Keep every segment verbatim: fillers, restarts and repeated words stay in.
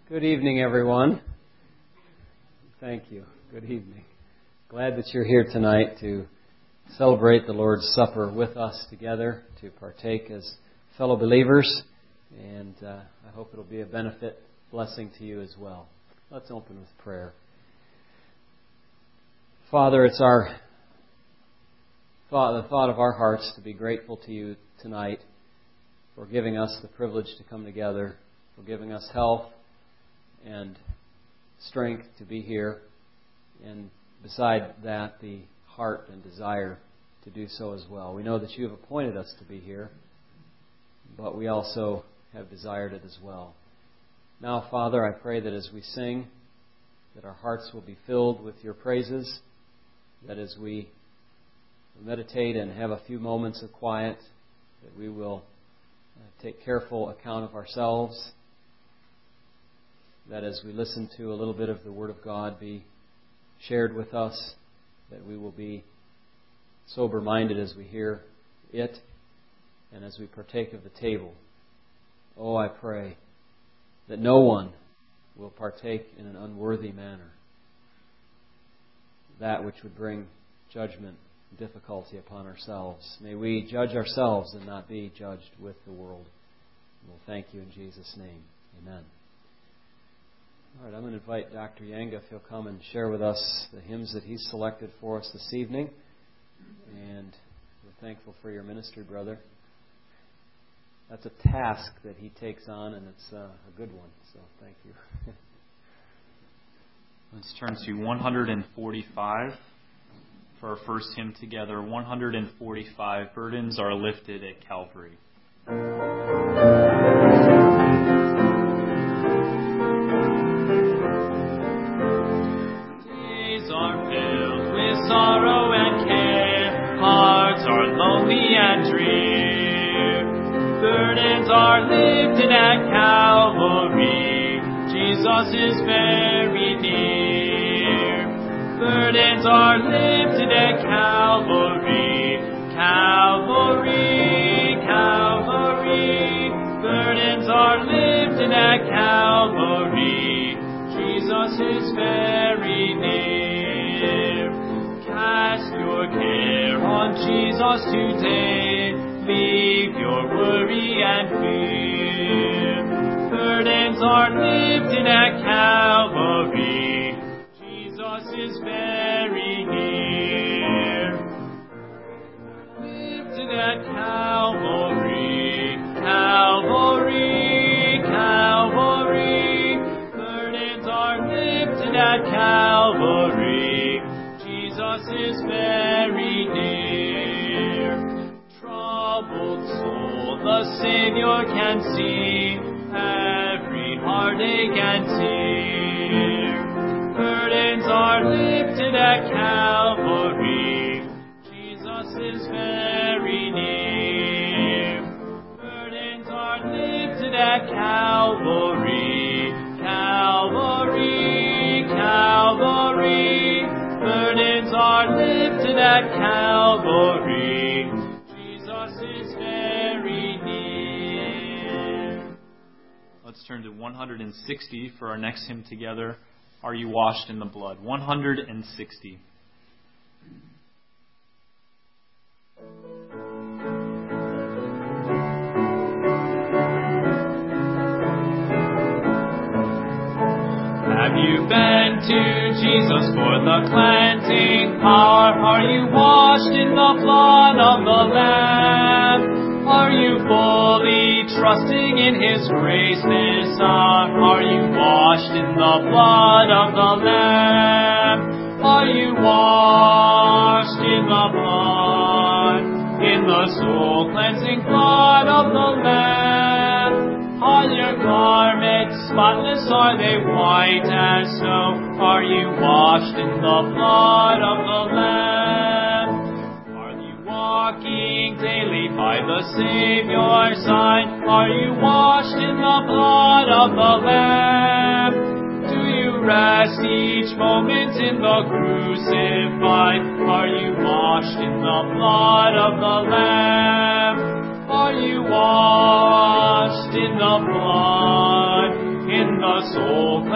Good evening, everyone. Thank you. Good evening. Glad that you're here tonight to celebrate the Lord's Supper with us together, to partake as fellow believers, and uh, I hope it'll be a benefit, blessing to you as well. Let's open with prayer. Father, it's our thought, the thought of our hearts to be grateful to you tonight for giving us the privilege to come together, for giving us health and strength to be here, and beside that, the heart and desire to do so as well. We know that you have appointed us to be here, but we also have desired it as well. Now, Father, I pray that as we sing, that our hearts will be filled with your praises, that as we meditate and have a few moments of quiet, that we will take careful account of ourselves, that as we listen to a little bit of the Word of God be shared with us, that we will be sober-minded as we hear it and as we partake of the table. Oh, I pray that no one will partake in an unworthy manner, that which would bring judgment and difficulty upon ourselves. May we judge ourselves and not be judged with the world. And we'll thank you in Jesus' name. Amen. All right, I'm going to invite Doctor Yanga if he'll come and share with us the hymns that he's selected for us this evening. And we're thankful for your ministry, brother. That's a task that he takes on, and it's uh, a good one. So thank you. Let's turn to one forty-five for our first hymn together. one forty-five, Burdens Are Lifted at Calvary. Sorrow and care, hearts are lonely and drear. Burdens are lifted at Calvary, Jesus is very near. Burdens are lifted at Calvary, Calvary, Calvary. Burdens are lifted at Calvary, Jesus is very near. Cast your care on Jesus today. Leave your worry and fear. Burdens are lifted at Calvary. Jesus is very near. Lifted at Calvary, Calvary, Calvary. Burdens are lifted at Calvary. Jesus is very near. Troubled soul, the Savior can see every heartache and tear. Burdens are lifted at Calvary. Jesus is very near. Burdens are lifted at Calvary, Calvary, Calvary. Burdens are lifted at Calvary. Jesus is very near. Let's turn to one sixty for our next hymn together. Are You Washed in the Blood? one sixty. Have you been to Jesus for the cleansing power? Are you washed in the blood of the Lamb? Are you fully trusting in His grace this hour? Are you washed in the blood of the Lamb? Are you washed in the blood, in the soul cleansing blood of the Lamb? Are your garments spotless? Are they white as snow? Are you washed in the blood of the Lamb? Are you walking daily by the Savior's side? Are you washed in the blood of the Lamb? Do you rest each moment in the crucified? Are you washed in the blood of the Lamb? Are you washed in the blood, in the soul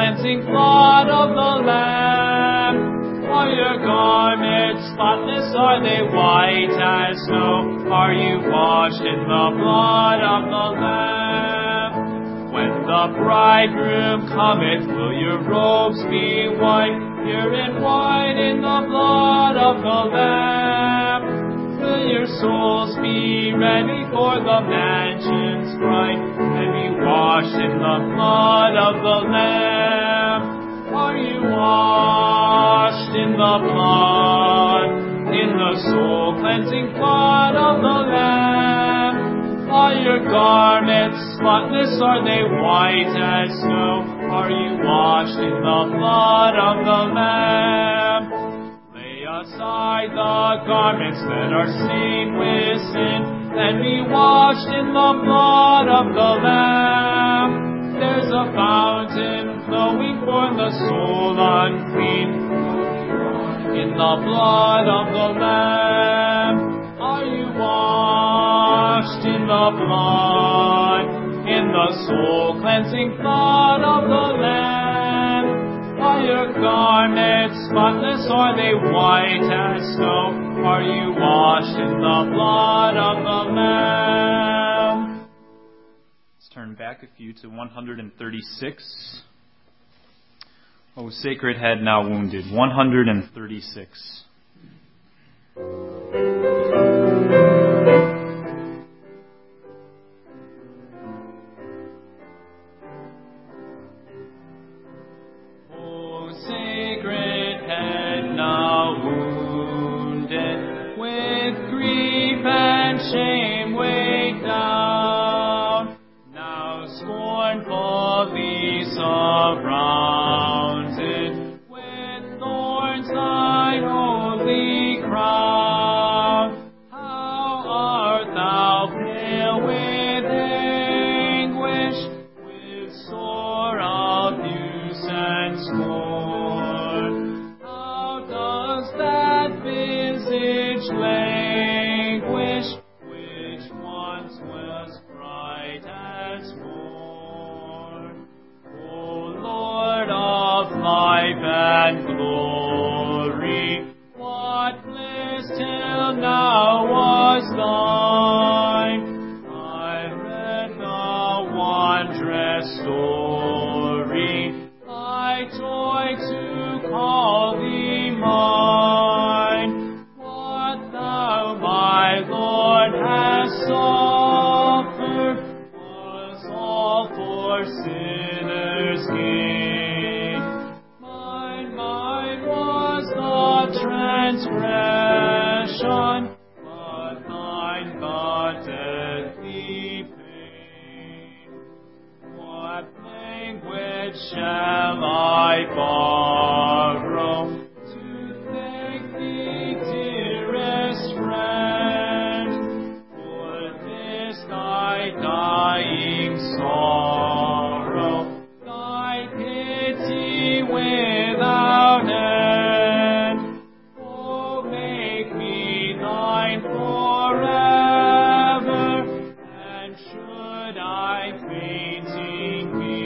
cleansing blood of the Lamb. Are your garments spotless? Are they white as snow? Are you washed in the blood of the Lamb? When the bridegroom cometh, will your robes be white, pure and white in the blood of the Lamb? Will your souls be ready for the mansions bright, and be washed in the blood of the Lamb? Are you washed in the blood, in the soul-cleansing blood of the Lamb? Are your garments spotless? Are they white as snow? Are you washed in the blood of the Lamb? Aside the garments that are stained with sin, and be washed in the blood of the Lamb. There's a fountain flowing for the soul unclean, in the blood of the Lamb. Are you washed in the blood, in the soul-cleansing blood of the Lamb? Are your garments spotless? Are they white as snow? Are you washed in the blood of the Lamb? Let's turn back a few to one hundred thirty-six. O Sacred Head Now Wounded. one hundred thirty-six. Shame weighed down, now scornfully surrounded, with thorns thine holy crown. How art thou pale with anguish, with sore abuse and scorn? How does that visage languish, life and glory, what bliss till now was thine? I read the wondrous story, I joy to call thee mine. What thou, my Lord, hast suffered was all for sinners' gain. Transgression, but thine the deadly pain. What language shall I borrow to thank thee, dearest friend, for this thy dying sorrow, thy pity without end? Forever, and should I fainting be,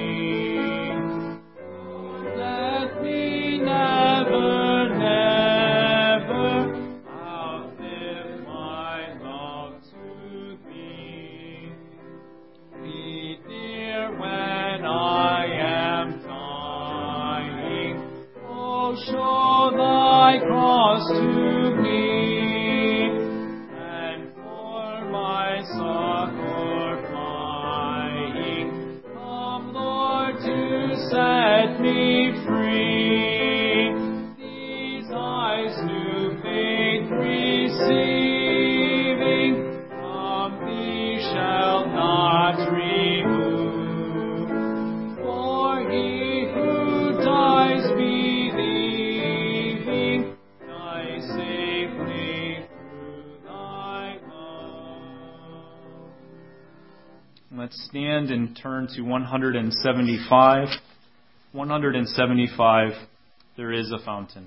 let me never, never outlive my love to thee. Be dear when I am dying, oh, show thy cross to me. Set me free. These eyes new faith receiving, from thee shall not remove. For he who dies believing, dies safely through thy love. Let's stand and turn to one hundred seventy-five. one hundred seventy-five, There is a Fountain.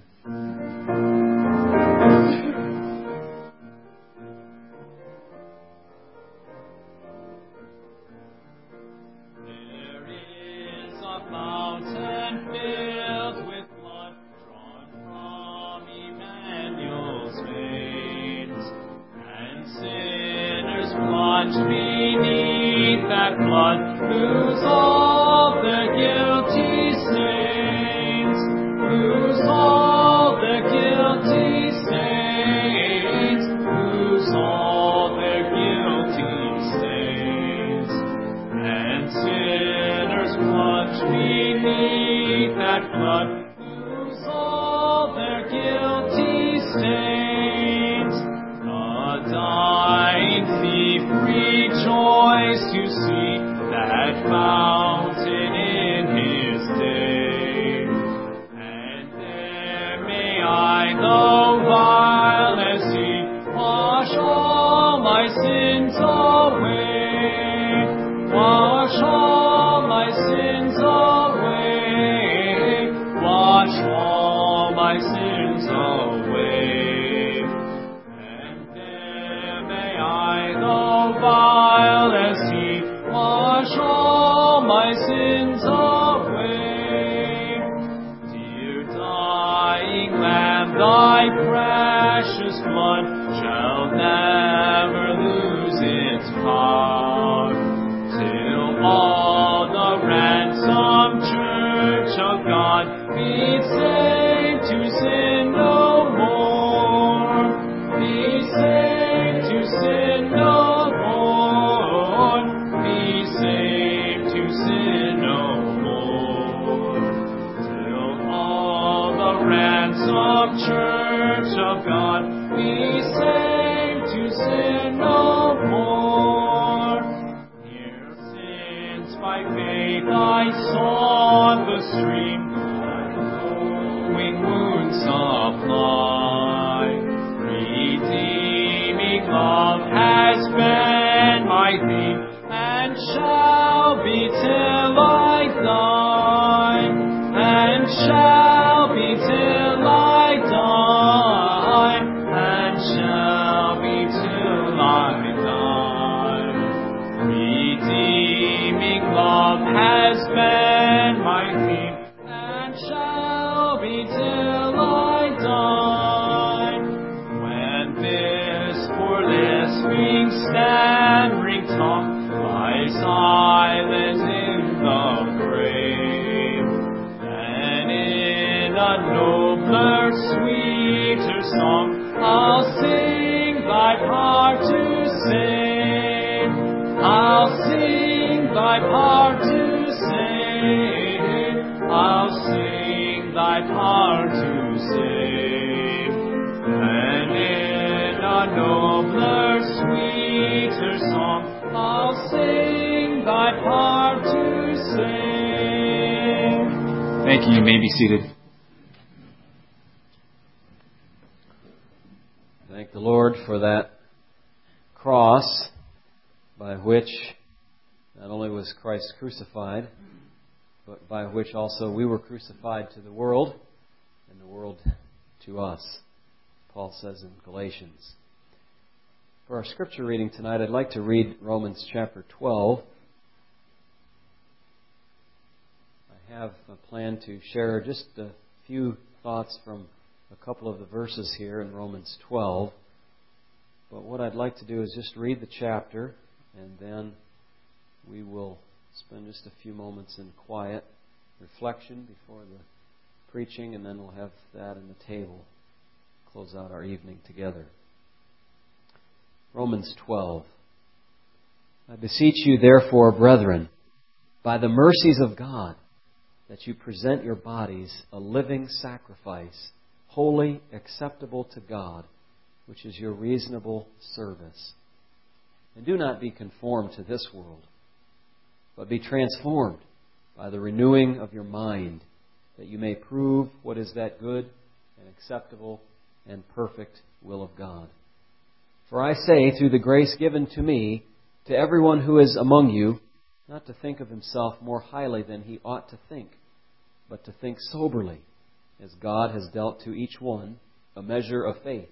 There is a fountain filled with blood drawn from Emmanuel's veins, and sinners plunged beneath that flood lose all their guilty stains, lose all their guilty stains, lose all their guilty stains, and sinners plunged beneath that flood lose all their guilty stains. The dying thief rejoiced to see that fountain in his day, and there may I, though vile as he, wash all my sins away, wash all my sins away, wash all my sins away, and there may I, though vile as he, wash all my sins away. Dear dying Lamb, thy precious blood shall never lose its power, till all the ransomed church of God be saved to sin no more, be saved to sin no more, be saved to sin no more, till all the ransomed church of God be saved to sin no more. Here since by faith I saw the stream, thy glowing wounds supply, redeeming love has been my theme, and shall be till I die, and shall be till I die, and shall be till I die. Redeeming love has been my theme, and shall be till I die. When this poor lisping, stammering tongue lies silent in the grave, then in a nobler, sweeter song I'll sing thy power to save, I'll sing thy power to save, I'll sing thy power to save, and in a nobler, sweeter song I'll sing thy power to save. Thank you. You may be seated. Thank the Lord for that cross by which not only was Christ crucified, but by which also we were crucified to the world, and the world to us, Paul says in Galatians. For our scripture reading tonight, I'd like to read Romans chapter twelve. I have a plan to share just a few thoughts from a couple of the verses here in Romans twelve. But what I'd like to do is just read the chapter, and then we will spend just a few moments in quiet reflection before the preaching, and then we'll have that in the table. Close out our evening together. Romans twelve. I beseech you, therefore, brethren, by the mercies of God, that you present your bodies a living sacrifice, holy, acceptable to God, which is your reasonable service. And do not be conformed to this world, but be transformed by the renewing of your mind, that you may prove what is that good and acceptable and perfect will of God. For I say, through the grace given to me, to everyone who is among you, not to think of himself more highly than he ought to think, but to think soberly, as God has dealt to each one a measure of faith.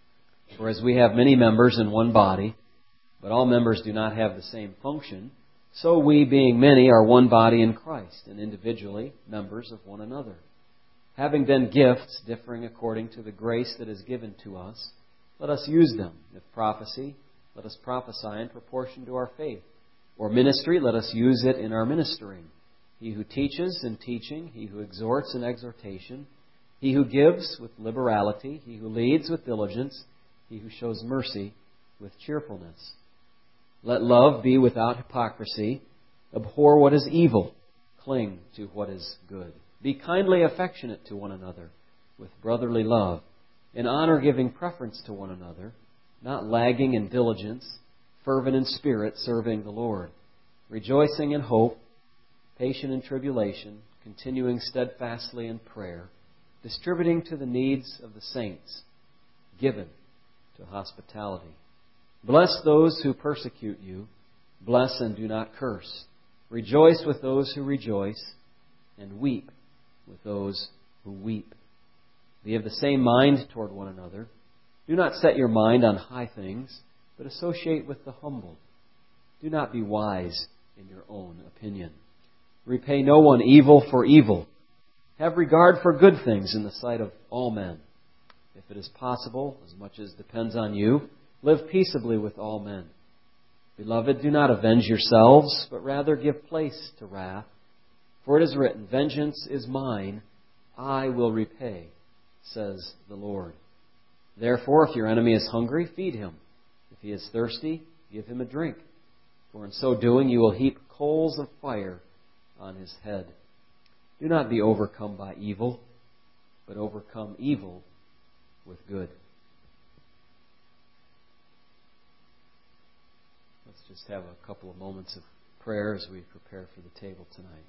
For as we have many members in one body, but all members do not have the same function, So we, being many, are one body in Christ, and individually members of one another. Having then gifts differing according to the grace that is given to us, let us use them. If prophecy, let us prophesy in proportion to our faith. Or ministry, let us use it in our ministering. He who teaches in teaching, he who exhorts in exhortation, he who gives with liberality, he who leads with diligence, he who shows mercy with cheerfulness. Let love be without hypocrisy. Abhor what is evil. Cling to what is good. Be kindly affectionate to one another with brotherly love, in honor giving preference to one another, not lagging in diligence, fervent in spirit, serving the Lord, rejoicing in hope, patient in tribulation, continuing steadfastly in prayer, distributing to the needs of the saints, given to hospitality. Bless those who persecute you. Bless and do not curse. Rejoice with those who rejoice, and weep with those who weep. Be of the same mind toward one another. Do not set your mind on high things, but associate with the humble. Do not be wise in your own opinion. Repay no one evil for evil. Have regard for good things in the sight of all men. If it is possible, as much as depends on you, live peaceably with all men. Beloved, do not avenge yourselves, but rather give place to wrath. For it is written, vengeance is mine, I will repay, says the Lord. Therefore, if your enemy is hungry, feed him. If he is thirsty, give him a drink. For in so doing you will heap coals of fire on his head. Do not be overcome by evil, but overcome evil with good. Let's just have a couple of moments of prayer as we prepare for the table tonight.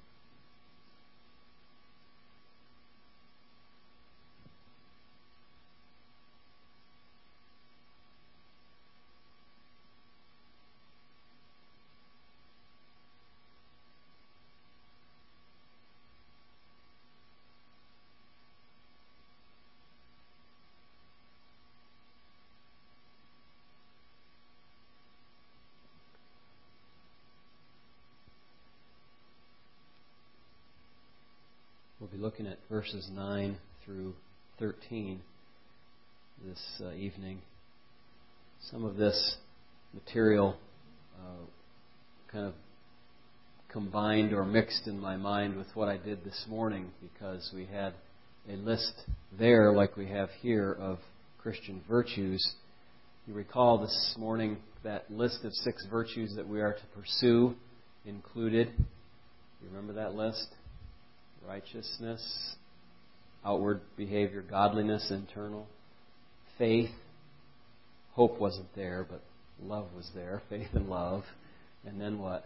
We'll be looking at verses nine through thirteen this uh, evening. Some of this material uh, kind of combined or mixed in my mind with what I did this morning, because we had a list there, like we have here, of Christian virtues. You recall this morning that list of six virtues that we are to pursue included. You remember that list? Righteousness, outward behavior, godliness, internal, faith. Hope wasn't there, but love was there. Faith and love. And then what?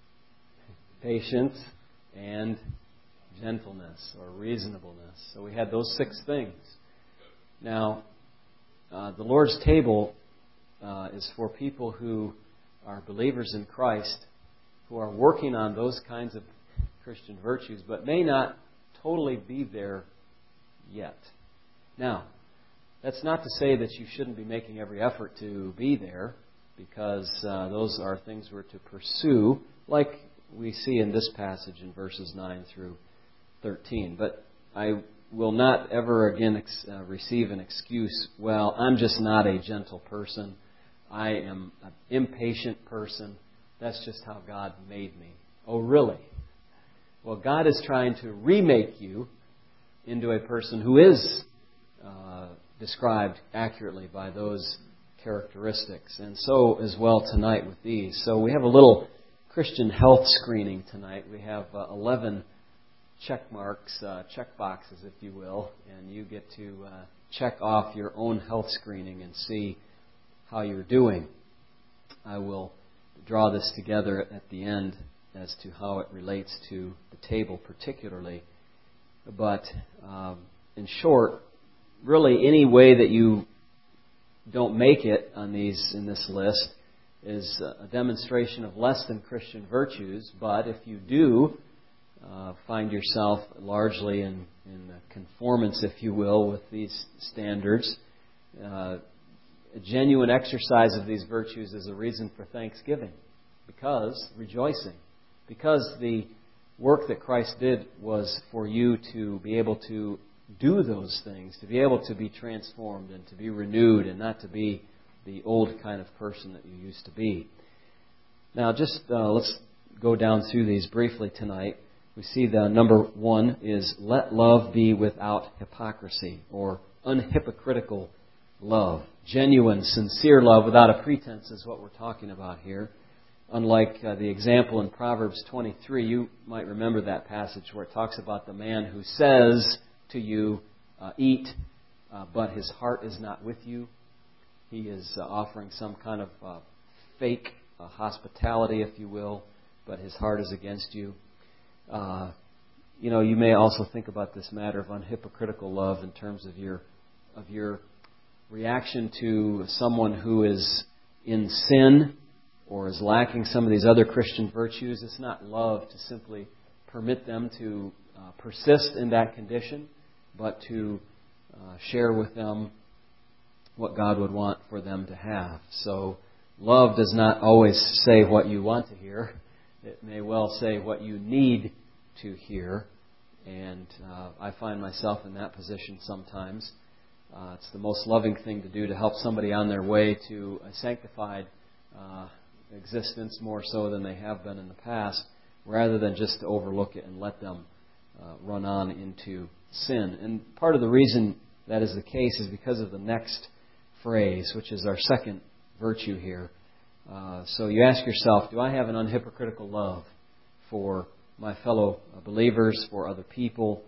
Patience and gentleness or reasonableness. So we had those six things. Now, uh, the Lord's table uh, is for people who are believers in Christ, who are working on those kinds of Christian virtues, but may not totally be there yet. Now, that's not to say that you shouldn't be making every effort to be there, because uh, those are things we're to pursue, like we see in this passage in verses nine through thirteen. But I will not ever again ex- uh, receive an excuse, well, I'm just not a gentle person. I am an impatient person. That's just how God made me. Oh, really? Well, God is trying to remake you into a person who is uh, described accurately by those characteristics. And so as well tonight with these. So we have a little Christian health screening tonight. We have uh, eleven check marks, uh, check boxes, if you will, and you get to uh, check off your own health screening and see how you're doing. I will draw this together at the end as to how it relates to the table particularly. But um, in short, really any way that you don't make it on these in this list is a demonstration of less than Christian virtues. But if you do uh, find yourself largely in, in conformance, if you will, with these standards, uh, a genuine exercise of these virtues is a reason for thanksgiving, because rejoicing. because the work that Christ did was for you to be able to do those things, to be able to be transformed and to be renewed and not to be the old kind of person that you used to be. Now, just uh, let's go down through these briefly tonight. We see the number one is let love be without hypocrisy, or unhypocritical love. Genuine, sincere love without a pretense is what we're talking about here. Unlike uh, the example in Proverbs twenty-three, you might remember that passage where it talks about the man who says to you, uh, eat, uh, but his heart is not with you. He is uh, offering some kind of uh, fake uh, hospitality, if you will, but his heart is against you. Uh, you know, you may also think about this matter of unhypocritical love in terms of your of your reaction to someone who is in sin or is lacking some of these other Christian virtues. It's not love to simply permit them to uh, persist in that condition, but to uh, share with them what God would want for them to have. So love does not always say what you want to hear. It may well say what you need to hear. And uh, I find myself in that position sometimes. Uh, it's the most loving thing to do to help somebody on their way to a sanctified uh, existence more so than they have been in the past, rather than just to overlook it and let them uh, run on into sin. And part of the reason that is the case is because of the next phrase, which is our second virtue here. Uh, so you ask yourself, do I have an unhypocritical love for my fellow believers, for other people?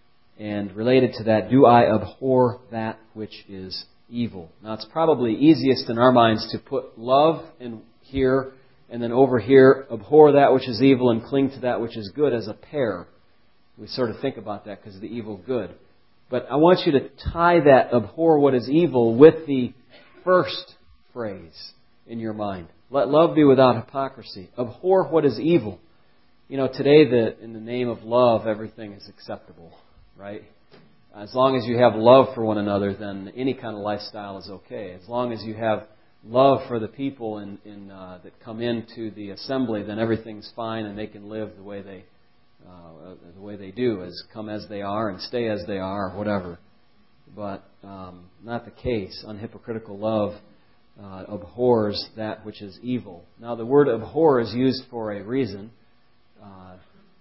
And related to that, do I abhor that which is evil? Now, it's probably easiest in our minds to put love in here, and then over here, abhor that which is evil and cling to that which is good as a pair. We sort of think about that because of the evil good. But I want you to tie that abhor what is evil with the first phrase in your mind. Let love be without hypocrisy. Abhor what is evil. You know, today, the, in the name of love, everything is acceptable, right? As long as you have love for one another, then any kind of lifestyle is okay. As long as you have love for the people in, in, uh, that come into the assembly, then everything's fine and they can live the way they uh, the way they do, as come as they are and stay as they are, or whatever. But um, not the case. Unhypocritical love uh, abhors that which is evil. Now, the word abhor is used for a reason. Uh,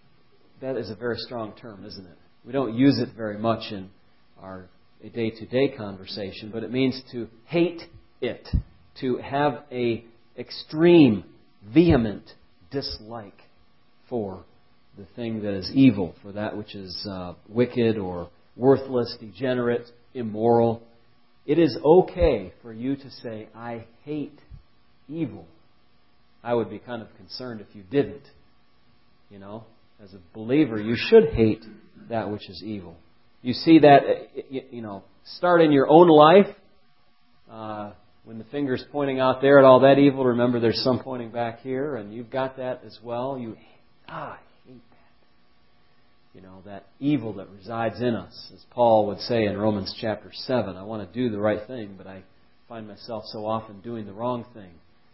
that is a very strong term, isn't it? We don't use it very much in our day-to-day conversation, but it means to hate it, to have a extreme, vehement dislike for the thing that is evil, for that which is uh, wicked or worthless, degenerate, immoral. It is okay for you to say, I hate evil. I would be kind of concerned if you didn't. You know, as a believer, you should hate that which is evil. You see that, you know, start in your own life. Uh, when the finger's pointing out there at all that evil, remember there's some pointing back here, and you've got that as well. You, ah, I hate that. You know, that evil that resides in us. As Paul would say in Romans chapter seven, I want to do the right thing, but I find myself so often doing the wrong thing.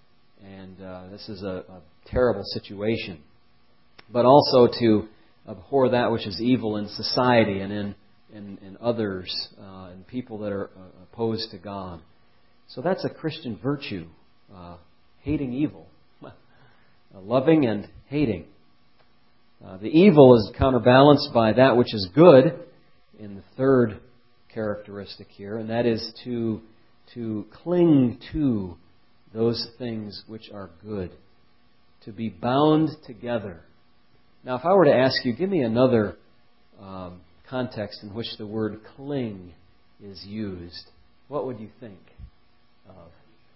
And uh, this is a, a terrible situation. But also to abhor that which is evil in society and in, in, in others, uh, and people that are uh, opposed to God. So that's a Christian virtue, uh, hating evil, uh, loving and hating. Uh, the evil is counterbalanced by that which is good in the third characteristic here, and that is to, to cling to those things which are good, to be bound together. Now, if I were to ask you, give me another um, context in which the word cling is used, what would you think of?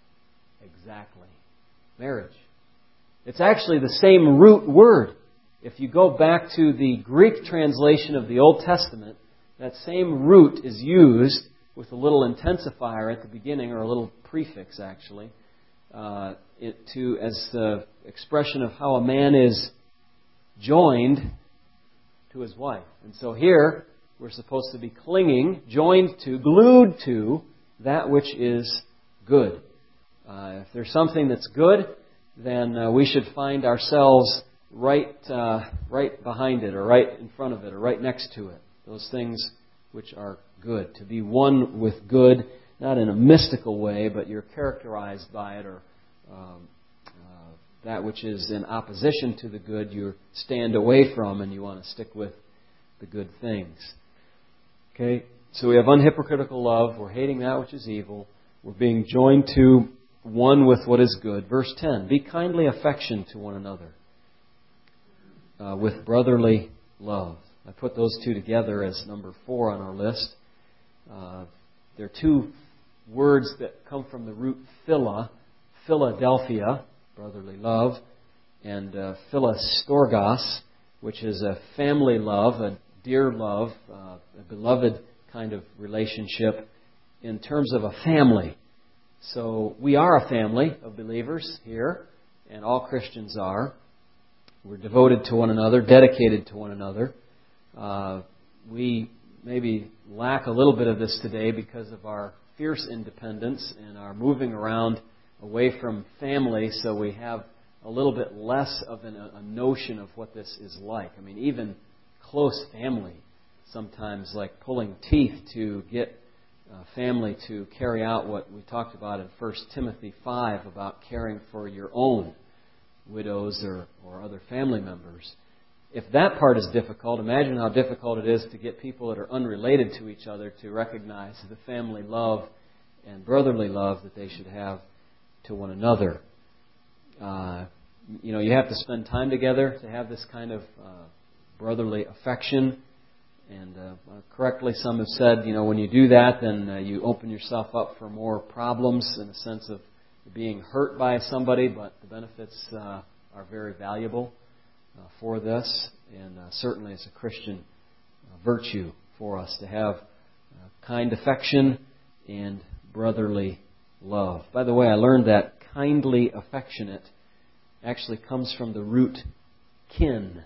Exactly. Marriage. It's actually the same root word. If you go back to the Greek translation of the Old Testament, that same root is used with a little intensifier at the beginning, or a little prefix actually, uh, it, to as the expression of how a man is joined to his wife. And so here, we're supposed to be clinging, joined to, glued to that which is good. Uh, if there's something that's good, then uh, we should find ourselves right, uh, right behind it, or right in front of it, or right next to it. Those things which are good. To be one with good, not in a mystical way, but you're characterized by it, or um, uh, that which is in opposition to the good, you stand away from, and you want to stick with the good things. Okay, so we have unhypocritical love. We're hating that which is evil. We're being joined to one with what is good. Verse ten, be kindly affectioned to one another uh, with brotherly love. I put those two together as number four on our list. Uh, there are two words that come from the root phila, Philadelphia, brotherly love, and uh, Philostorgos, which is a family love, a dear love, uh, a beloved kind of relationship in terms of a family. So we are a family of believers here, and all Christians are. We're devoted to one another, dedicated to one another. Uh, we maybe lack a little bit of this today because of our fierce independence and our moving around away from family, so we have a little bit less of an, a notion of what this is like. I mean, even close family, sometimes like pulling teeth to get uh, family to carry out what we talked about in First Timothy five about caring for your own widows or, or other family members. If that part is difficult, imagine how difficult it is to get people that are unrelated to each other to recognize the family love and brotherly love that they should have to one another. Uh, you know, you have to spend time together to have this kind of uh, brotherly affection. And uh, correctly, some have said, you know, when you do that, then uh, you open yourself up for more problems in the sense of being hurt by somebody, but the benefits uh, are very valuable uh, for this, and uh, certainly it's a Christian uh, virtue for us to have uh, kind affection and brotherly love. By the way, I learned that kindly affectionate actually comes from the root kin,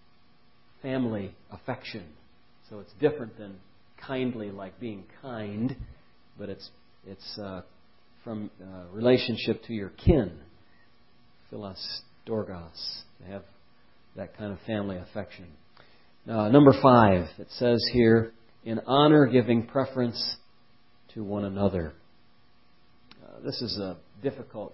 family affection. So it's different than kindly, like being kind, but it's it's uh, from uh, relationship to your kin, Philostorgos, to have that kind of family affection. Now, number five, it says here, in honor giving preference to one another. Uh, this is a difficult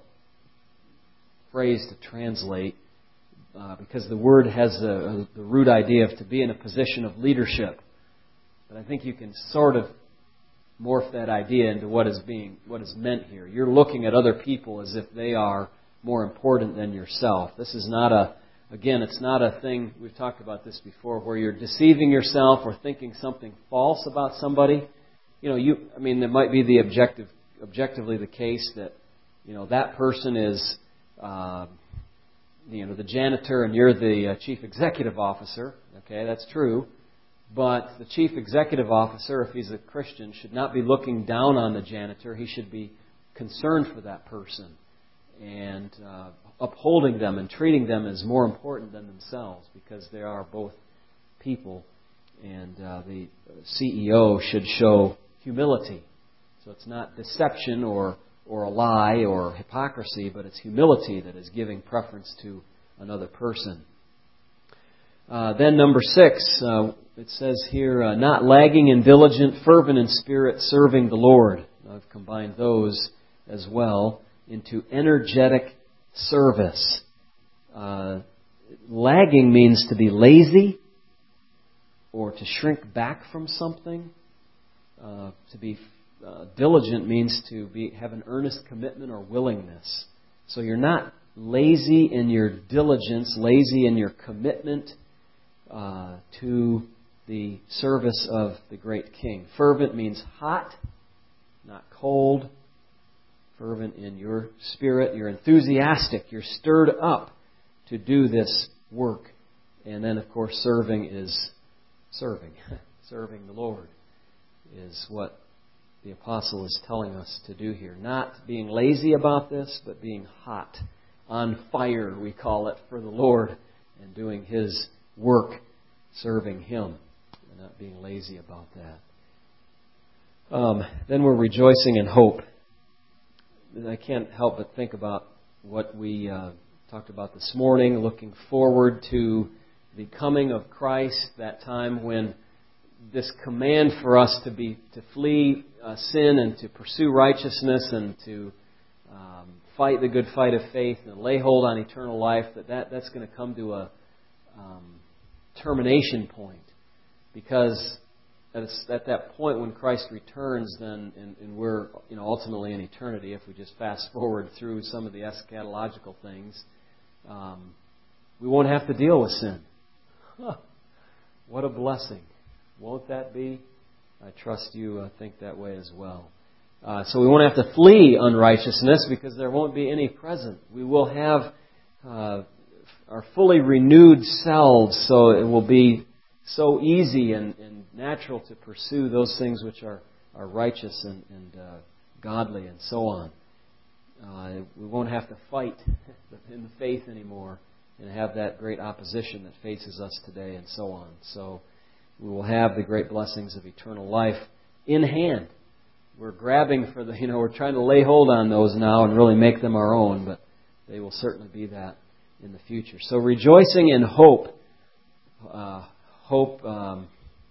phrase to translate uh, because the word has a, a, the root idea of to be in a position of leadership. But I think you can sort of morph that idea into what is being what is meant here. You're looking at other people as if they are more important than yourself. This is not a, again, it's not a thing, we've talked about this before, where you're deceiving yourself or thinking something false about somebody. You know, you, I mean, there might be the objective, objectively the case that, you know, that person is, uh, you know, the janitor and you're the uh, chief executive officer. Okay, that's true. But the chief executive officer, if he's a Christian, should not be looking down on the janitor. He should be concerned for that person and uh, upholding them and treating them as more important than themselves, because they are both people. And uh, the C E O should show humility. So it's not deception or, or a lie or hypocrisy, but it's humility that is giving preference to another person. Uh, then number six, uh, it says here, uh, not lagging and diligent, fervent in spirit, serving the Lord. I've combined those as well into energetic service. Uh, lagging means to be lazy or to shrink back from something. Uh, to be uh, diligent means to be have an earnest commitment or willingness. So you're not lazy in your diligence, lazy in your commitment Uh, to the service of the great King. Fervent means hot, not cold. Fervent in your spirit. You're enthusiastic. You're stirred up to do this work. And then, of course, serving is serving. Serving the Lord is what the apostle is telling us to do here. Not being lazy about this, but being hot, on fire, we call it, for the Lord, and doing His work, serving Him, and not being lazy about that. Um, then we're rejoicing in hope. And I can't help but think about what we uh, talked about this morning, looking forward to the coming of Christ, that time when this command for us to be to flee uh, sin and to pursue righteousness and to um, fight the good fight of faith and lay hold on eternal life, that, that that's going to come to a um, termination point. Because at, at that point when Christ returns, then and, and we're you know ultimately in eternity, if we just fast forward through some of the eschatological things, um, we won't have to deal with sin. Huh. What a blessing. Won't that be? I trust you uh, think that way as well. Uh, so we won't have to flee unrighteousness because there won't be any present. We will have uh, our fully renewed selves, so it will be so easy and, and natural to pursue those things which are, are righteous and, and uh, godly and so on. Uh, we won't have to fight in the faith anymore and have that great opposition that faces us today and so on. So we will have the great blessings of eternal life in hand. We're grabbing for the, you know, we're trying to lay hold on those now and really make them our own, but they will certainly be that in the future. So rejoicing in hope. Uh, hope, um,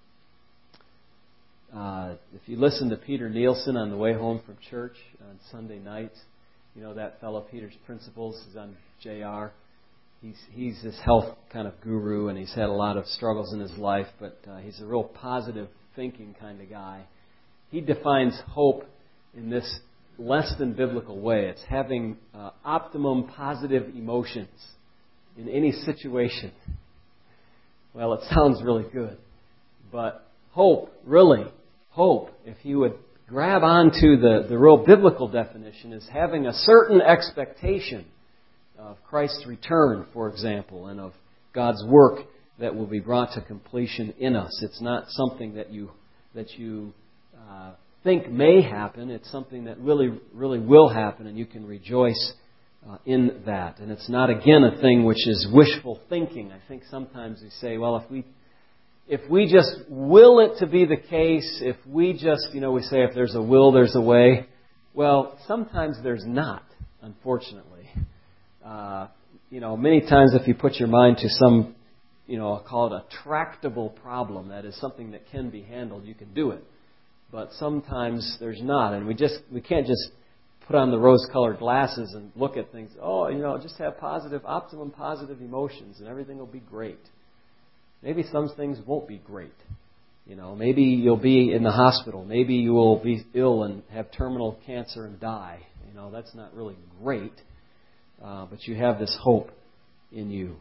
uh, if you listen to Peter Nielsen on the way home from church on Sunday nights, you know that fellow, Peter's Principles, is on J R. He's he's this health kind of guru, and he's had a lot of struggles in his life, but uh, he's a real positive thinking kind of guy. He defines hope in this less than biblical way. It's having uh, optimum positive emotions in any situation. Well, it sounds really good, but hope, really, hope, if you would grab onto the, the real biblical definition, is having a certain expectation of Christ's return, for example, and of God's work that will be brought to completion in us. It's not something that you that you uh, think may happen. It's something that really, really will happen, and you can rejoice uh, in that. And it's not, again, a thing which is wishful thinking. I think sometimes we say, well, if we if we just will it to be the case, if we just, you know, we say if there's a will, there's a way. Well, sometimes there's not, unfortunately. Uh, you know, many times if you put your mind to some, you know, I'll call it a tractable problem, that is something that can be handled, you can do it. But sometimes there's not, and we just we can't just put on the rose-colored glasses and look at things. Oh, you know, just have positive, optimum positive emotions, and everything will be great. Maybe some things won't be great. You know, maybe you'll be in the hospital. Maybe you will be ill and have terminal cancer and die. You know, that's not really great. Uh, but you have this hope in you.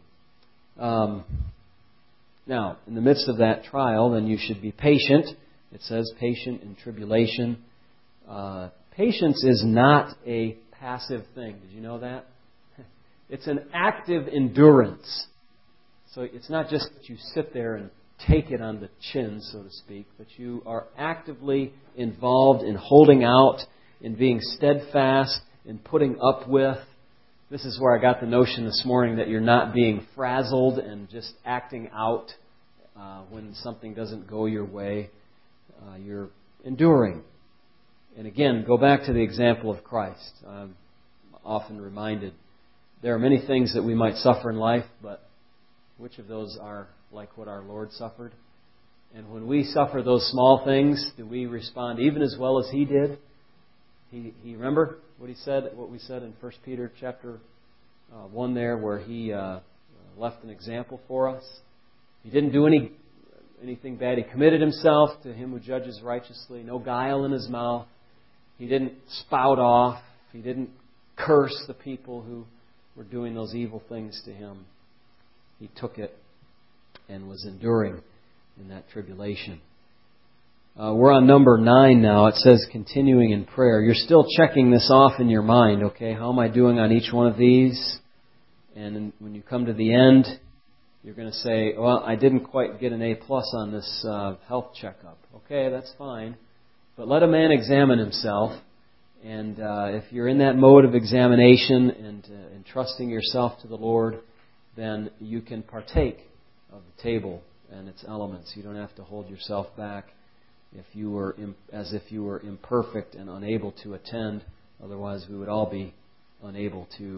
Um, now, in the midst of that trial, then you should be patient. It says patient in tribulation. Uh, patience is not a passive thing. Did you know that? It's an active endurance. So it's not just that you sit there and take it on the chin, so to speak, but you are actively involved in holding out, in being steadfast, in putting up with. This is where I got the notion this morning that you're not being frazzled and just acting out uh, when something doesn't go your way. Uh, you're enduring. And again, go back to the example of Christ. I'm often reminded there are many things that we might suffer in life, but which of those are like what our Lord suffered? And when we suffer those small things, do we respond even as well as He did? He, he remember what he said, what we said in First Peter chapter uh, one there, where he uh, left an example for us. He didn't do any anything bad. He committed himself to Him who judges righteously. No guile in his mouth. He didn't spout off. He didn't curse the people who were doing those evil things to him. He took it and was enduring in that tribulation. Uh, we're on number nine now. It says continuing in prayer. You're still checking this off in your mind, okay? How am I doing on each one of these? And when you come to the end, you're going to say, well, I didn't quite get an A plus on this uh, health checkup. Okay, that's fine. But let a man examine himself. And uh, if you're in that mode of examination and, uh, and trusting yourself to the Lord, then you can partake of the table and its elements. You don't have to hold yourself back if you were as if you were imperfect and unable to attend. Otherwise, we would all be unable to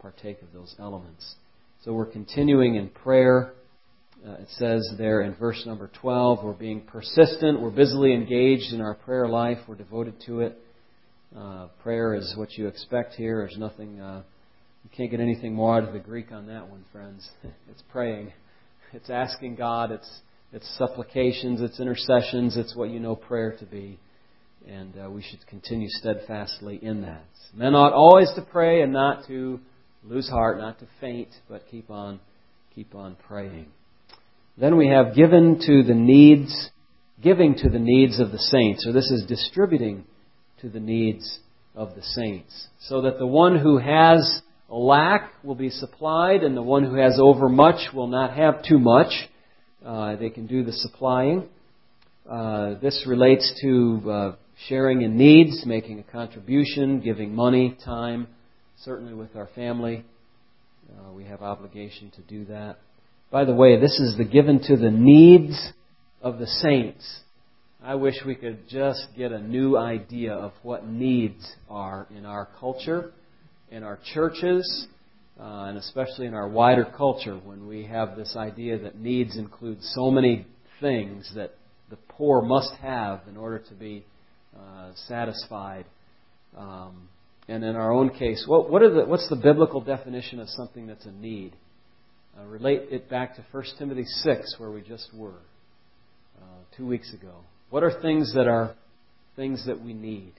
partake of those elements. So we're continuing in prayer. Uh, it says there in verse number twelve, we're being persistent. We're busily engaged in our prayer life. We're devoted to it. Uh, prayer is what you expect here. There's nothing, uh, you can't get anything more out of the Greek on that one, friends. It's praying. It's asking God. It's, it's supplications. It's intercessions. It's what you know prayer to be. And uh, we should continue steadfastly in that. Men ought always to pray and not to lose heart, not to faint, but keep on, keep on praying. Then we have given to the needs, giving to the needs of the saints. Or this is distributing to the needs of the saints. So that the one who has a lack will be supplied, and the one who has overmuch will not have too much. Uh, they can do the supplying. Uh, this relates to uh, sharing in needs, making a contribution, giving money, time. Certainly with our family, uh, we have obligation to do that. By the way, this is the given to the needs of the saints. I wish we could just get a new idea of what needs are in our culture, in our churches, uh, and especially in our wider culture, when we have this idea that needs include so many things that the poor must have in order to be uh, satisfied. Um, and in our own case, what, what are the, what's the biblical definition of something that's a need? Uh, relate it back to First Timothy six, where we just were uh, two weeks ago. What are things that are things that we need?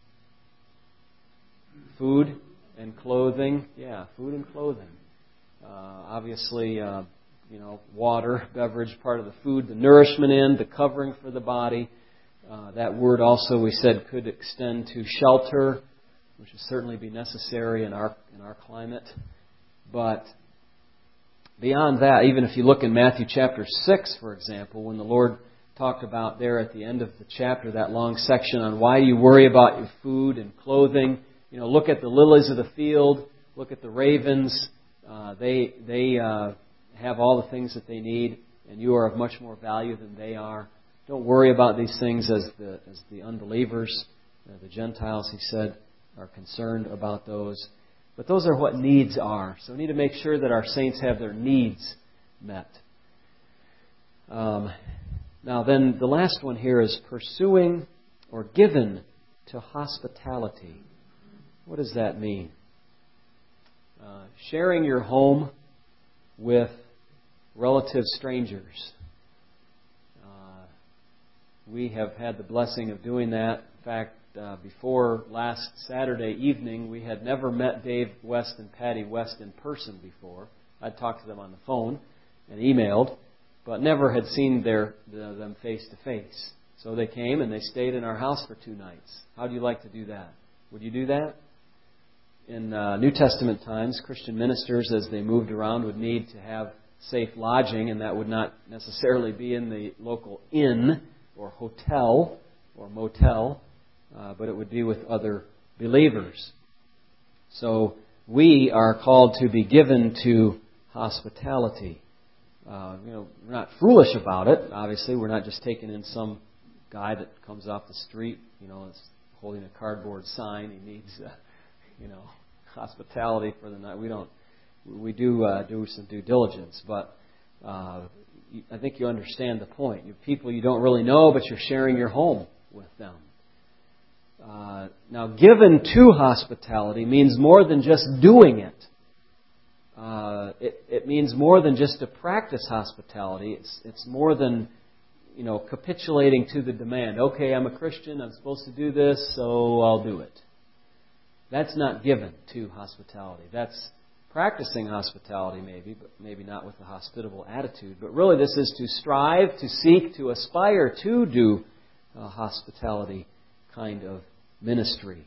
Food and clothing. Yeah, food and clothing. Uh, obviously, uh, you know, water, beverage, part of the food, the nourishment in, the covering for the body. Uh, that word also, we said, could extend to shelter, which would certainly be necessary in our in our climate. But beyond that, even if you look in Matthew chapter six, for example, when the Lord talked about there at the end of the chapter, that long section on why you worry about your food and clothing. You know, look at the lilies of the field. Look at the ravens. Uh, they they uh, have all the things that they need, and you are of much more value than they are. Don't worry about these things as the as the unbelievers, uh, the Gentiles, he said, are concerned about those. But those are what needs are. So we need to make sure that our saints have their needs met. Um, now then, the last one here is pursuing or given to hospitality. What does that mean? Uh, sharing your home with relative strangers. Uh, we have had the blessing of doing that. In fact, uh, before last Saturday evening, we had never met Dave West and Patty West in person before. I'd talked to them on the phone and emailed, but never had seen their, the, them face to face. So they came and they stayed in our house for two nights. How do you like to do that? Would you do that? In uh, New Testament times, Christian ministers, as they moved around, would need to have safe lodging, and that would not necessarily be in the local inn or hotel or motel, uh, but it would be with other believers. So we are called to be given to hospitality. Uh, you know, we're not foolish about it. Obviously, we're not just taking in some guy that comes off the street, you know, is holding a cardboard sign. He needs, uh, you know, hospitality for the night. We don't. We do uh, do some due diligence, but uh, I think you understand the point. You're people you don't really know, but you're sharing your home with them. Uh, now, given to hospitality means more than just doing it. Uh, it. It means more than just to practice hospitality. It's it's more than, you know, capitulating to the demand. Okay, I'm a Christian. I'm supposed to do this, so I'll do it. That's not given to hospitality. That's practicing hospitality maybe, but maybe not with a hospitable attitude. But really this is to strive, to seek, to aspire to do a hospitality kind of ministry.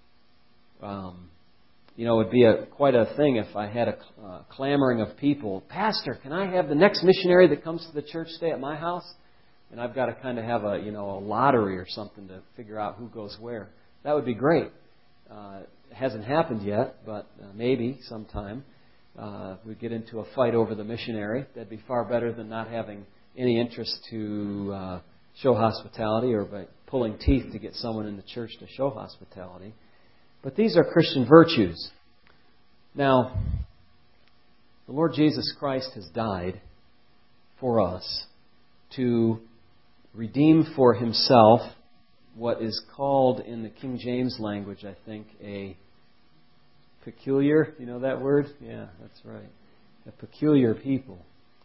Um, you know, it would be a, quite a thing if I had a uh, clamoring of people. Pastor, can I have the next missionary that comes to the church stay at my house? And I've got to kind of have a, you know, a lottery or something to figure out who goes where. That would be great. Uh, it hasn't happened yet, but uh, maybe sometime uh, we get into a fight over the missionary. That'd be far better than not having any interest to uh, show hospitality or by pulling teeth to get someone in the church to show hospitality. But these are Christian virtues. Now, the Lord Jesus Christ has died for us to redeem for Himself what is called in the King James language, I think, a peculiar, you know that word? Yeah, that's right. A peculiar people.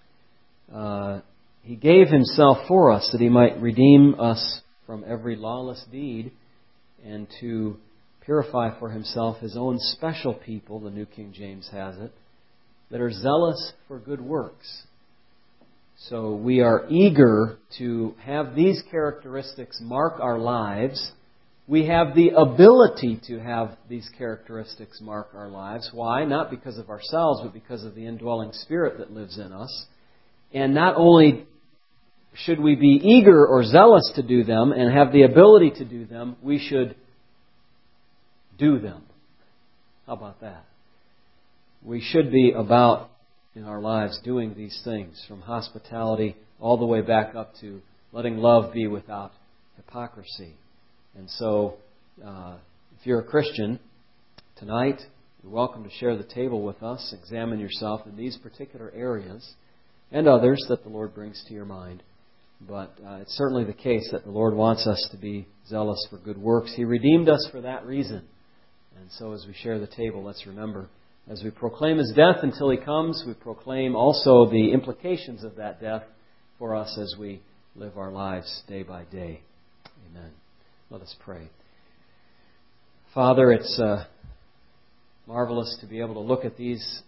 Uh, he gave Himself for us that He might redeem us from every lawless deed and to purify for Himself His own special people, the New King James has it, that are zealous for good works. So we are eager to have these characteristics mark our lives. We have the ability to have these characteristics mark our lives. Why? Not because of ourselves, but because of the indwelling Spirit that lives in us. And not only should we be eager or zealous to do them and have the ability to do them, we should do them. How about that? We should be about, in our lives, doing these things, from hospitality all the way back up to letting love be without hypocrisy. And so, uh, if you're a Christian, tonight, you're welcome to share the table with us. Examine yourself in these particular areas and others that the Lord brings to your mind. But uh, it's certainly the case that the Lord wants us to be zealous for good works. He redeemed us for that reason. And so as we share the table, let's remember, as we proclaim His death until He comes, we proclaim also the implications of that death for us as we live our lives day by day. Amen. Let us pray. Father, it's uh, marvelous to be able to look at these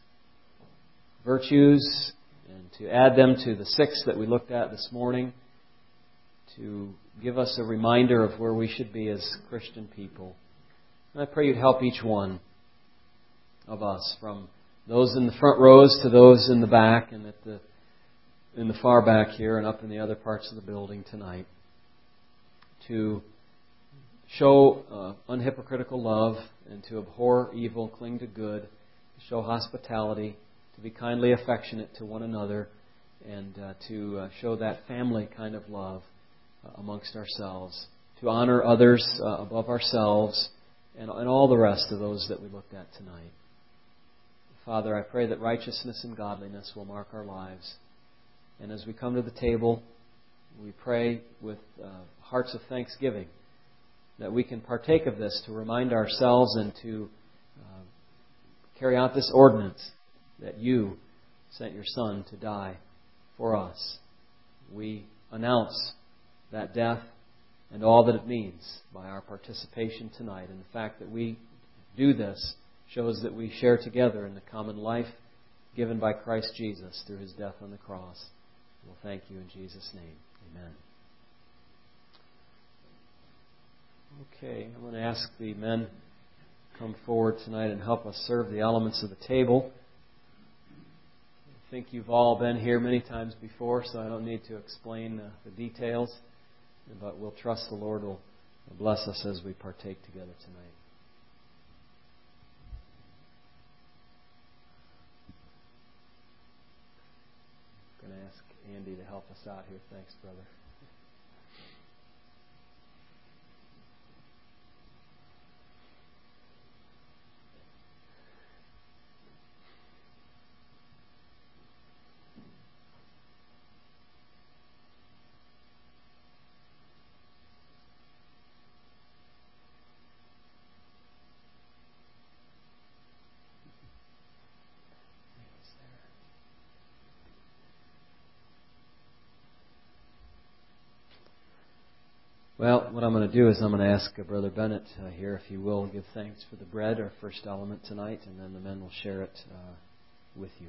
virtues and to add them to the six that we looked at this morning, to give us a reminder of where we should be as Christian people. And I pray You'd help each one of us, from those in the front rows to those in the back and at the in the far back here and up in the other parts of the building tonight, to show uh, unhypocritical love and to abhor evil, cling to good, to show hospitality, to be kindly affectionate to one another, and uh, to uh, show that family kind of love uh, amongst ourselves, to honor others uh, above ourselves, and, and all the rest of those that we looked at tonight. Father, I pray that righteousness and godliness will mark our lives. And as we come to the table, we pray with uh, hearts of thanksgiving that we can partake of this to remind ourselves and to uh, carry out this ordinance that You sent Your Son to die for us. We announce that death and all that it means by our participation tonight. And the fact that we do this shows that we share together in the common life given by Christ Jesus through His death on the cross. We'll thank You in Jesus' name. Amen. Okay, I'm going to ask the men to come forward tonight and help us serve the elements of the table. I think you've all been here many times before, so I don't need to explain uh, the details. But we'll trust the Lord will bless us as we partake together tonight. I'm going to ask Andy to help us out here. Thanks, brother. Well, what I'm going to do is I'm going to ask Brother Bennett uh, here, if he will, give thanks for the bread, our first element tonight, and then the men will share it uh, with you.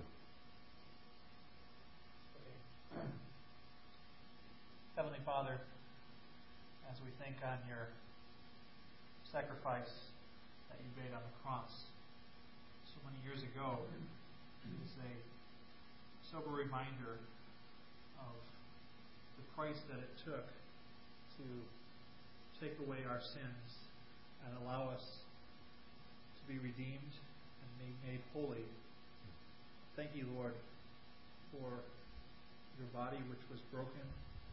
Heavenly Father, as we think on Your sacrifice that You made on the cross so many years ago, it's a sober reminder of the price that it took to take away our sins and allow us to be redeemed and made, made holy. Thank You, Lord, for Your body which was broken,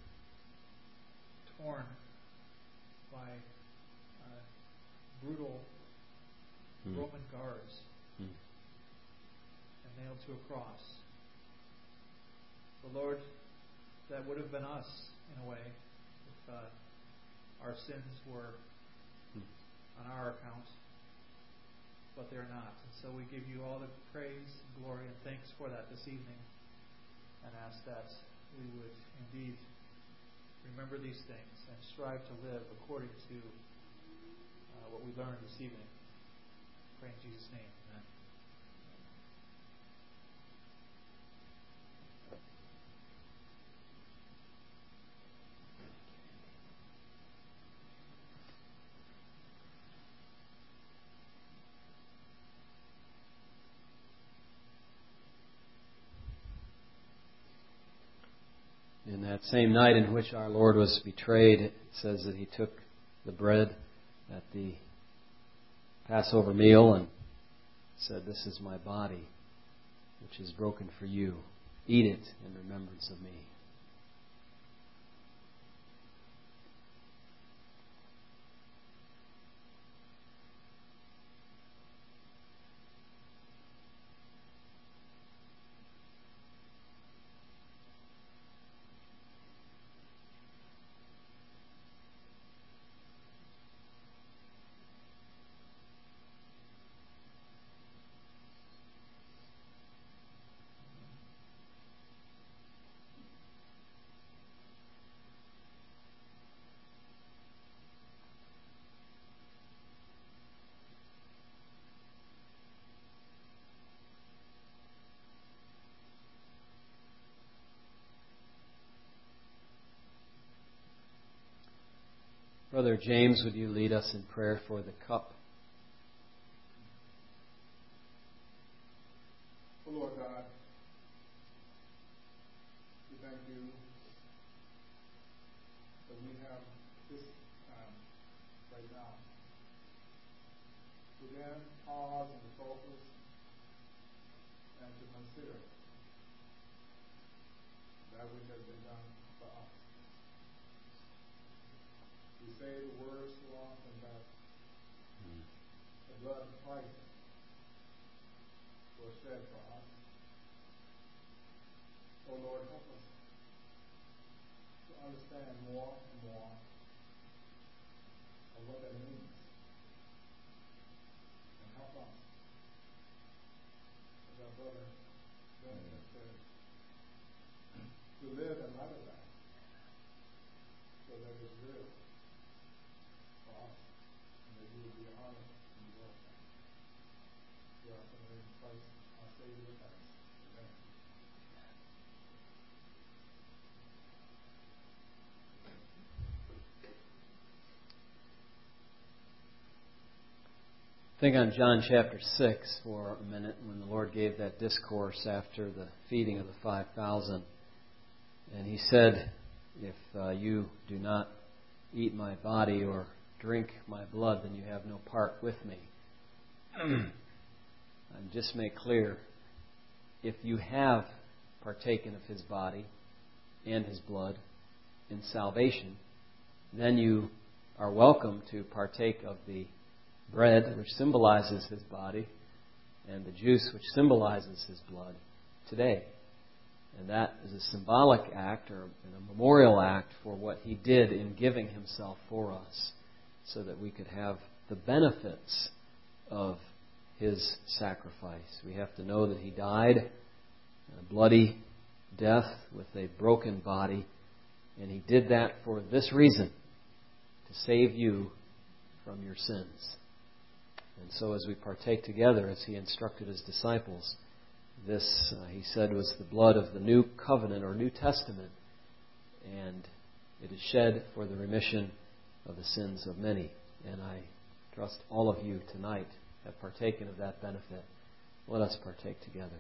torn by uh, brutal mm. Roman guards, mm. and nailed to a cross. But Lord, that would have been us in a way if uh, our sins were on our account, but they're not. And so we give you all the praise, glory, and thanks for that this evening, and ask that we would indeed remember these things and strive to live according to uh, what we learned this evening. Pray in Jesus' name. Amen. In that same night in which our Lord was betrayed, it says that He took the bread at the Passover meal and said, "This is my body, which is broken for you. Eat it in remembrance of me." Brother James, would you lead us in prayer for the cup? Oh Lord God, we thank you that we have this time right now to then pause and focus and to consider that which has been done for us. We say the words so often that the blood of Christ was shed for us. Oh Lord, help us to understand more and more of what that means. And help us, as our brother Benjamin said, to live in light of that so that it's real for us and that you will be honored and glorified. We are in the name of Christ, our Savior and Christ. Amen. Think on John chapter six for a minute when the Lord gave that discourse after the feeding of the five thousand. And He said, if uh, you do not eat my body or drink my blood, then you have no part with me. And just make clear, if you have partaken of His body and His blood in salvation, then you are welcome to partake of the bread, which symbolizes His body, and the juice, which symbolizes His blood, today. And that is a symbolic act or a memorial act for what He did in giving Himself for us so that we could have the benefits of His sacrifice. We have to know that He died a bloody death with a broken body, and He did that for this reason, to save you from your sins. And so as we partake together, as He instructed His disciples, this, uh, He said, was the blood of the new covenant or New Testament, and it is shed for the remission of the sins of many. And I trust all of you tonight have partaken of that benefit. Let us partake together.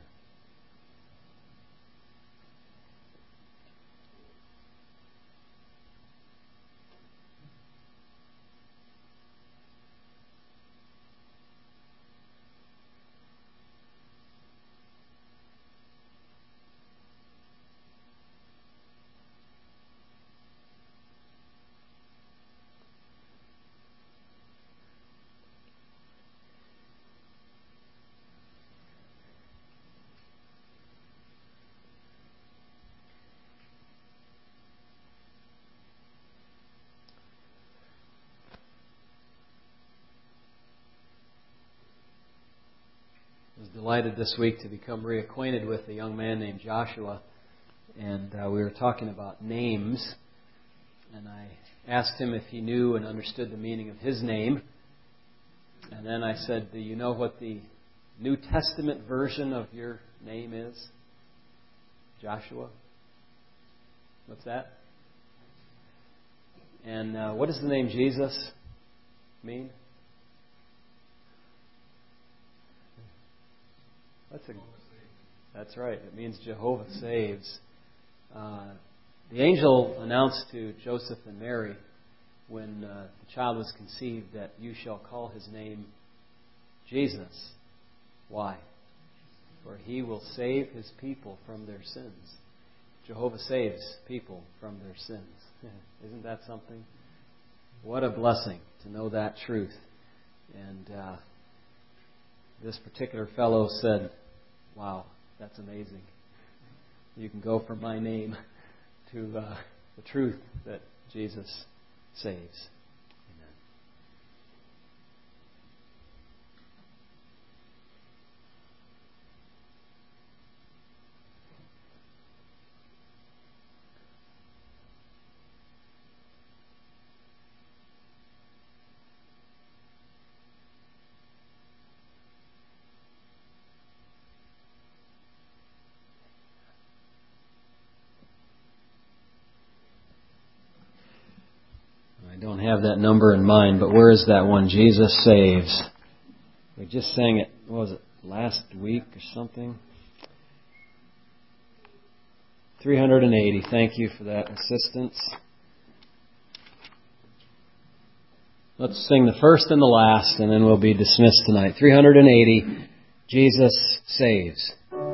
delighted this week to become reacquainted with a young man named Joshua. And uh, we were talking about names. And I asked him if he knew and understood the meaning of his name. And then I said, do you know what the New Testament version of your name is? Joshua? What's that? And uh, what does the name Jesus mean? That's a, that's right. It means Jehovah saves. Uh, the angel announced to Joseph and Mary when uh, the child was conceived that you shall call his name Jesus. Why? For he will save his people from their sins. Jehovah saves people from their sins. Isn't that something? What a blessing to know that truth. And uh, this particular fellow said, wow, that's amazing. You can go from my name to uh, the truth that Jesus saves. Amen. I don't have that number in mind, but where is that one? Jesus saves. We just sang it, what was it, last week or something? three hundred eighty. Thank you for that assistance. Let's sing the first and the last, and then we'll be dismissed tonight. three hundred eighty. Jesus saves.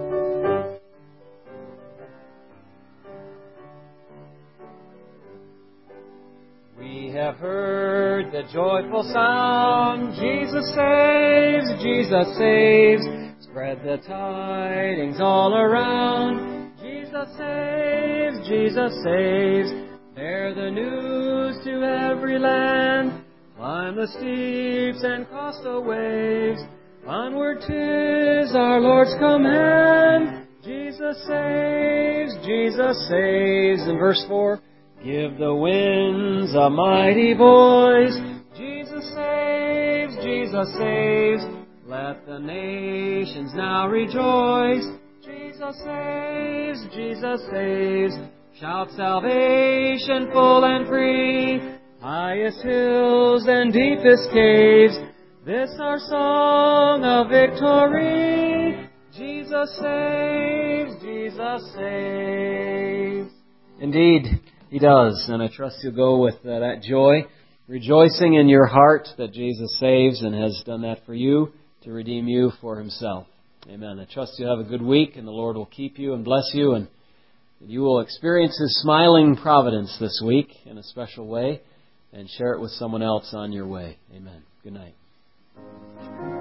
Have heard the joyful sound. Jesus saves, Jesus saves. Spread the tidings all around. Jesus saves, Jesus saves. Bear the news to every land. Climb the steeps and cross the waves. Onward 'tis our Lord's command. Jesus saves, Jesus saves. In verse four, give the winds a mighty voice. Jesus saves, Jesus saves. Let the nations now rejoice. Jesus saves, Jesus saves. Shout salvation full and free. Highest hills and deepest caves. This our song of victory. Jesus saves, Jesus saves. Indeed, He does, and I trust you'll go with uh, that joy, rejoicing in your heart that Jesus saves and has done that for you to redeem you for Himself. Amen. I trust you have a good week, and the Lord will keep you and bless you, and that you will experience His smiling providence this week in a special way, and share it with someone else on your way. Amen. Good night.